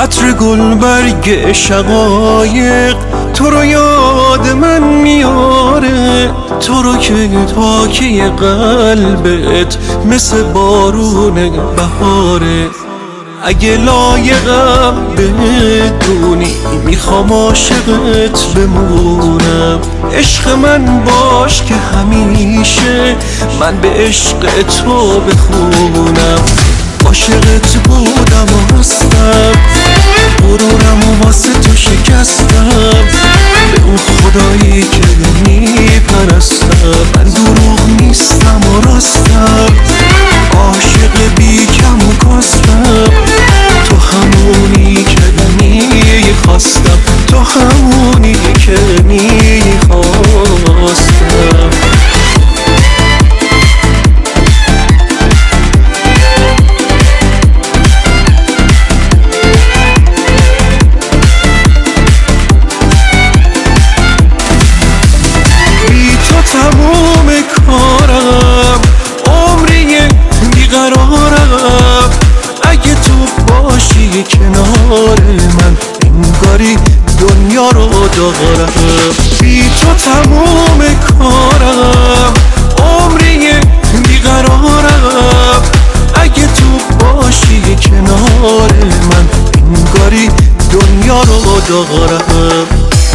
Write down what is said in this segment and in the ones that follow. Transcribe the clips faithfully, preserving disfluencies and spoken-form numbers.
عطر گلبرگ شقایق تو رو یاد من میاره، تو رو که پاکی قلبت مثل بارون بهاره. اگه لایقم بدونی میخوام عاشقت بمونم، عشق من باش که همیشه من به عشق تو بخونم. عاشقت بودم و هستم، غرورم و واسه تو شکستم، به اون خدایی که میپرستم من دروغ نیستم و راستم. عاشق بی کم و کاستم، تو همونی که میخواستم، تو همونی که میخواستم. تموم کارم عمری بیقرارم، اگه تو باشی کنار من انگاری دنیا رو دارم. بی تو تموم کارم عمری بیقرارم، اگه تو باشی کنار من انگاری دنیا رو دارم.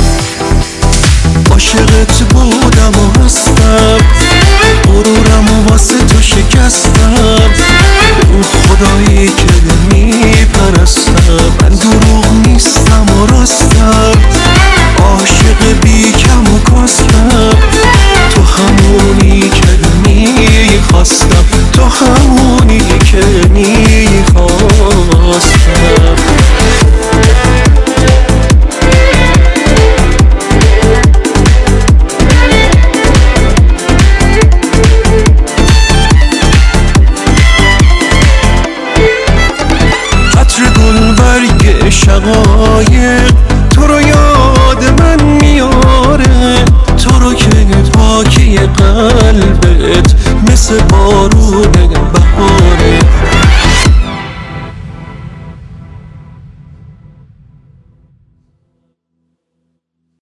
عاشقت بودم و هستم، غرورم و واسه تو شکستم، به اون خدایی که میپرستم من دروغ نیستم و راستم. عاشق بی کم و کاستم، تو همونی که میخواستم، تو همونی که میخواستم. گلبرگ شقایق تو رو یاد من میاره، تو رو که پاکی قلبت مثل بارون